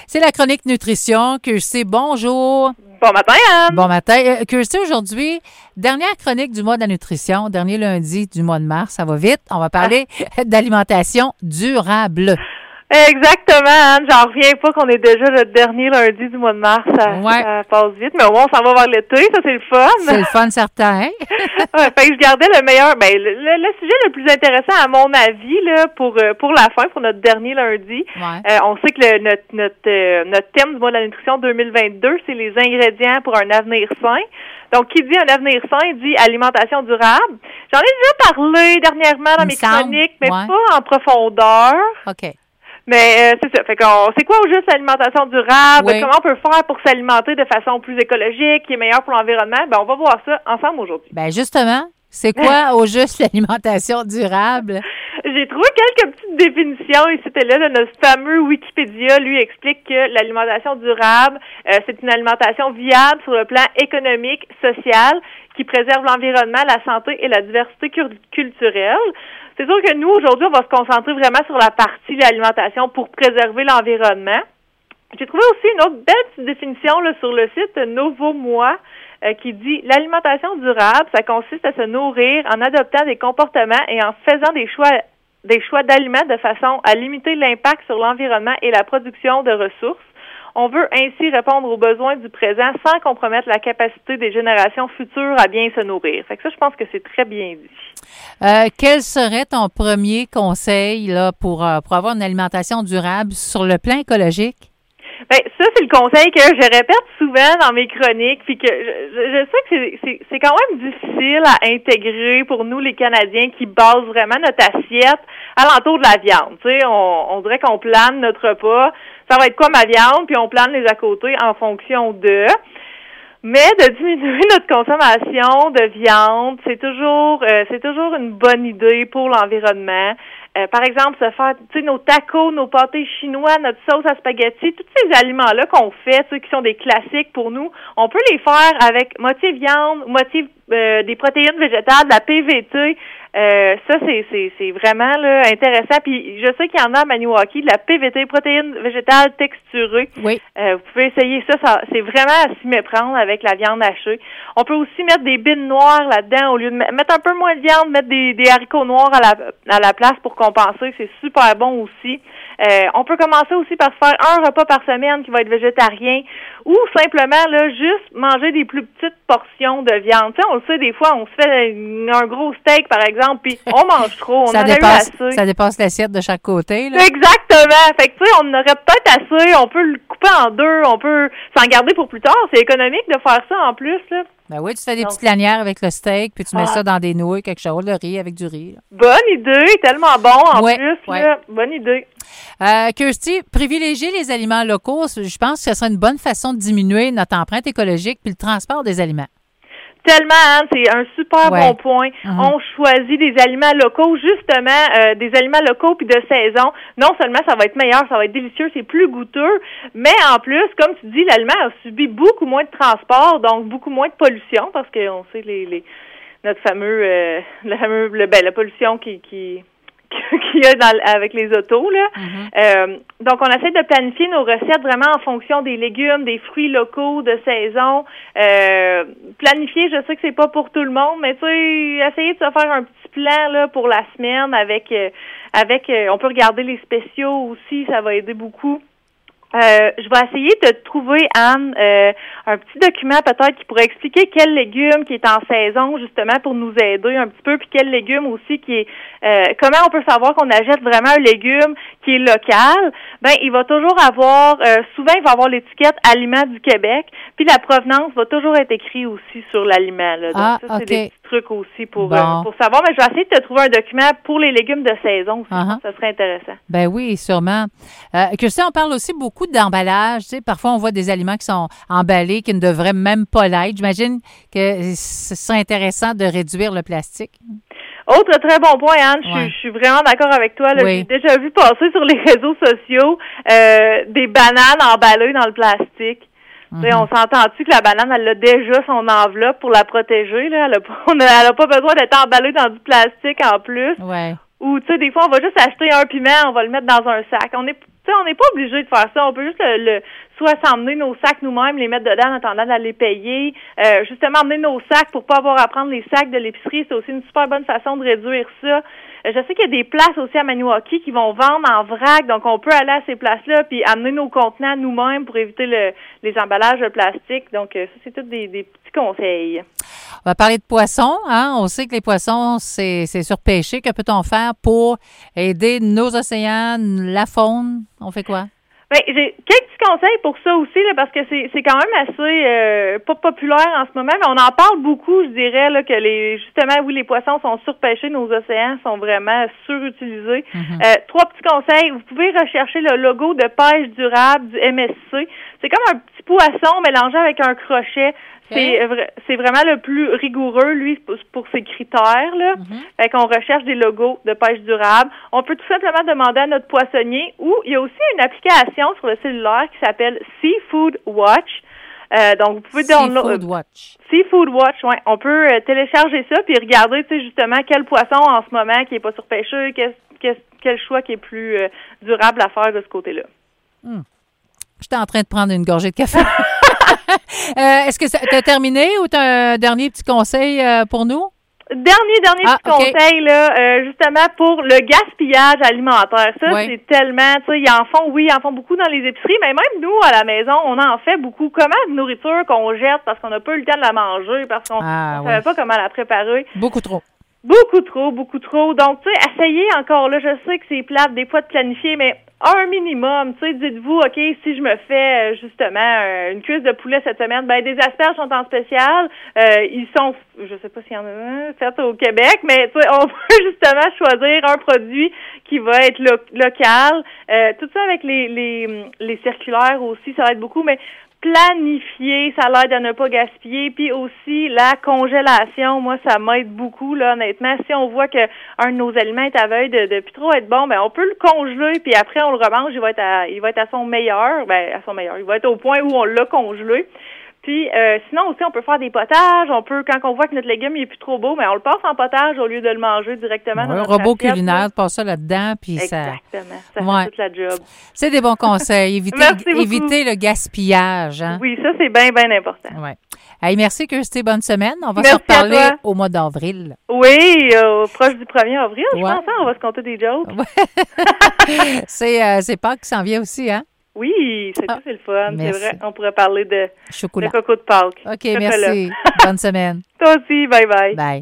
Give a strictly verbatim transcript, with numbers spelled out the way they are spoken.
C'est la chronique nutrition. Kirsty, bonjour. Bon matin, Anne. Bon matin. Euh, Kirsty, aujourd'hui, dernière chronique du mois de la nutrition, dernier lundi du mois de mars. Ça va vite. On va parler ah. d'alimentation durable. Exactement, Anne. J'en reviens pas qu'on est déjà le dernier lundi du mois de mars. Ça, ouais. ça passe vite, mais au moins, on s'en va vers l'été. Ça, c'est le fun. C'est le fun, certain. ouais, fait que je gardais le meilleur. Ben, le, le, le sujet le plus intéressant, à mon avis, là, pour pour la fin, pour notre dernier lundi. Ouais. Euh, on sait que le, notre notre euh, notre thème du mois de la nutrition deux mille vingt-deux, c'est les ingrédients pour un avenir sain. Donc, qui dit un avenir sain, dit alimentation durable. J'en ai déjà parlé dernièrement dans Il mes semble. chroniques, mais ouais. pas en profondeur. OK. Mais euh, c'est ça. Fait qu'on c'est quoi au juste l'alimentation durable? Oui. Comment on peut faire pour s'alimenter de façon plus écologique, qui est meilleure pour l'environnement? Ben on va voir ça ensemble aujourd'hui. Ben justement, c'est quoi au juste l'alimentation durable? J'ai trouvé quelques petites définitions et c'était là de notre fameux Wikipédia. Lui explique que l'alimentation durable, euh, c'est une alimentation viable sur le plan économique, social, qui préserve l'environnement, la santé et la diversité culturelle. C'est sûr que nous, aujourd'hui, on va se concentrer vraiment sur la partie de l'alimentation pour préserver l'environnement. J'ai trouvé aussi une autre belle petite définition là, sur le site Novo-Moi euh, qui dit « L'alimentation durable, ça consiste à se nourrir en adoptant des comportements et en faisant des choix des choix d'aliments de façon à limiter l'impact sur l'environnement et la production de ressources. On veut ainsi répondre aux besoins du présent sans compromettre la capacité des générations futures à bien se nourrir. » Fait que ça, je pense que c'est très bien dit. Euh, quel serait ton premier conseil là pour, euh, pour avoir une alimentation durable sur le plan écologique? Ben ça, c'est le conseil que je répète souvent dans mes chroniques, puis que je, je sais que c'est, c'est, c'est quand même difficile à intégrer pour nous, les Canadiens, qui basent vraiment notre assiette alentour de la viande. Tu sais, on, on dirait qu'on plane notre repas. Ça va être quoi ma viande, puis on plane les à côté en fonction de. Mais de diminuer notre consommation de viande, c'est toujours euh, c'est toujours une bonne idée pour l'environnement. Euh, par exemple, se faire, tu sais, nos tacos, nos pâtés chinois, notre sauce à spaghetti, tous ces aliments-là qu'on fait, ceux qui sont des classiques pour nous, on peut les faire avec moitié viande, moitié euh, des protéines végétales, de la P V T. Euh, ça, c'est, c'est, c'est vraiment là, intéressant. Puis je sais qu'il y en a à Maniwaki, de la P V T, protéines végétales texturées. Oui. Euh, vous pouvez essayer ça, ça. C'est vraiment à s'y méprendre avec la viande hachée. On peut aussi mettre des bines noires là-dedans au lieu de mettre un peu moins de viande, mettre des, des haricots noirs à la, à la place pour compenser. C'est super bon aussi. Euh, on peut commencer aussi par faire un repas par semaine qui va être végétarien ou simplement là juste manger des plus petites portions de viande. Tu sais, on le sait, des fois, on se fait un gros steak, par exemple, puis on mange trop, on ça en dépasse, a eu assez. Ça dépasse l'assiette de chaque côté, là. Exactement! Fait que, tu sais, on en aurait peut-être assez, on peut le couper en deux, on peut s'en garder pour plus tard. C'est économique de faire ça en plus, là. Ben oui, tu fais des Donc, petites lanières avec le steak, puis tu mets ah. ça dans des nouilles, quelque chose, le riz avec du riz. Là. Bonne idée, tellement bon en ouais, plus, ouais. là. Bonne idée. Euh, Kirsty, privilégier les aliments locaux, je pense que ce serait une bonne façon de diminuer notre empreinte écologique puis le transport des aliments. Tellement, Anne, c'est un super ouais. bon point. Mm-hmm. On choisit des aliments locaux, justement, euh, des aliments locaux puis de saison. Non seulement ça va être meilleur, ça va être délicieux, c'est plus goûteux, mais en plus, comme tu dis, l'aliment a subi beaucoup moins de transport, donc beaucoup moins de pollution, parce qu'on sait les, les notre fameux, euh, le fameux, le, ben la pollution qui qui qu'il y a dans, avec les autos, là. Mm-hmm. Euh, donc, on essaie de planifier nos recettes vraiment en fonction des légumes, des fruits locaux de saison. Euh, planifier, je sais que c'est pas pour tout le monde, mais tu sais, essayer de se faire un petit plan là pour la semaine avec, euh, avec, euh, on peut regarder les spéciaux aussi, ça va aider beaucoup. Euh, je vais essayer de trouver, Anne, euh, un petit document peut-être qui pourrait expliquer quel légume qui est en saison, justement, pour nous aider un petit peu, puis quel légume aussi qui est... Euh, comment on peut savoir qu'on achète vraiment un légume qui est local? Ben, il va toujours avoir... Euh, souvent, il va avoir l'étiquette « Aliments du Québec », puis la provenance va toujours être écrite aussi sur l'aliment. Là. Donc, ah, ça, c'est okay. des petits trucs aussi pour, bon. euh, pour savoir. Mais je vais essayer de te trouver un document pour les légumes de saison aussi. Uh-huh. Ça serait intéressant. Ben oui, sûrement. Euh, que ça, on parle aussi beaucoup d'emballage. Tu sais, parfois, on voit des aliments qui sont emballés, qui ne devraient même pas l'être. J'imagine que ce serait intéressant de réduire le plastique. Autre très bon point, Anne, ouais. je, je suis vraiment d'accord avec toi. Là, oui. J'ai déjà vu passer sur les réseaux sociaux euh, des bananes emballées dans le plastique. Mm-hmm. On s'entend-tu que la banane, elle a déjà son enveloppe pour la protéger, là? Elle a pas, elle a pas besoin d'être emballée dans du plastique en plus. Ouais. Ou, tu sais, des fois, on va juste acheter un piment, on va le mettre dans un sac. On est, tu sais, on n'est pas obligé de faire ça. On peut juste le, le soit s'emmener nos sacs nous-mêmes, les mettre dedans en attendant d'aller payer. Euh, justement, emmener nos sacs pour pas avoir à prendre les sacs de l'épicerie, c'est aussi une super bonne façon de réduire ça. Euh, je sais qu'il y a des places aussi à Maniwaki qui vont vendre en vrac, donc on peut aller à ces places-là puis amener nos contenants nous-mêmes pour éviter le, les emballages de plastique. Donc, euh, ça, c'est tous des, des petits conseils. On va parler de poissons, hein? On sait que les poissons, c'est, c'est surpêché. Que peut-on faire pour aider nos océans, la faune? On fait quoi? Ben, j'ai quelques petits conseils pour ça aussi, là, parce que c'est c'est quand même assez euh, pas populaire en ce moment, mais on en parle beaucoup, je dirais, là, que les justement, oui, les poissons sont surpêchés, nos océans sont vraiment surutilisés. Mm-hmm. Euh, trois petits conseils. Vous pouvez rechercher le logo de pêche durable du M S C. C'est comme un petit poisson mélangé avec un crochet. C'est okay. c'est vraiment le plus rigoureux, lui, pour, pour ses critères, là. Mm-hmm. Fait qu'on recherche des logos de pêche durable. On peut tout simplement demander à notre poissonnier, ou il y a aussi une application sur le cellulaire qui s'appelle Seafood Watch. Euh, donc, vous pouvez download... Seafood Watch. Seafood Watch, oui. On peut euh, télécharger ça puis regarder, tu sais, justement, quel poisson en ce moment qui est pas surpêché, quel, quel, quel choix qui est plus euh, durable à faire de ce côté-là. Mm. J'étais en train de prendre une gorgée de café. euh, est-ce que tu as terminé ou tu as un dernier petit conseil euh, pour nous? Dernier, dernier ah, petit okay. conseil, là, euh, justement, pour le gaspillage alimentaire. Ça, oui. c'est tellement, tu sais, ils en font, oui, ils en font beaucoup dans les épiceries, mais même nous, à la maison, on en fait beaucoup. Comment de nourriture qu'on jette parce qu'on n'a pas eu le temps de la manger, parce qu'on ah, ne savait oui. pas comment la préparer. Beaucoup trop. Beaucoup trop, beaucoup trop. Donc, tu sais, essayez encore, là, je sais que c'est plate des fois de planifier, mais un minimum, tu sais, dites-vous, OK, si je me fais, justement, euh, une cuisse de poulet cette semaine, ben des asperges sont en spécial, euh, ils sont, je sais pas s'il y en a un, fait au Québec, mais tu sais, on peut justement choisir un produit qui va être lo- local. Euh, tout ça avec les, les, les circulaires aussi, ça va être beaucoup, mais planifier, ça l'aide à ne pas gaspiller, puis aussi la congélation, moi ça m'aide beaucoup là honnêtement. Si on voit que un de nos aliments est à veille de, de plus trop être bon, ben on peut le congeler, puis après on le remange, il va être à il va être à son meilleur, ben à son meilleur, il va être au point où on l'a congelé. Puis euh, sinon aussi on peut faire des potages, on peut quand on voit que notre légume il est plus trop beau, mais on le passe en potage au lieu de le manger directement ouais, dans notre un robot assiette, culinaire, là. Passe ça là-dedans puis Exactement, ça Exactement, ça ouais. fait toute la job. C'est des bons conseils, éviter éviter le gaspillage hein. Oui, ça c'est bien bien important. Ouais. Hey, merci Kirsty, bonne semaine. On va merci se reparler au mois d'avril. Oui, euh, proche du premier avril, ouais. je pense, hein, on va se compter des jokes. Ouais. c'est euh, c'est Pâques qui s'en vient aussi, hein? Oui, c'est, ah, c'est le fun, merci. C'est vrai. On pourrait parler de, Chocolat. de coco de Pâques. OK, Chocolat. Merci. Bonne semaine. Toi aussi, bye bye. Bye.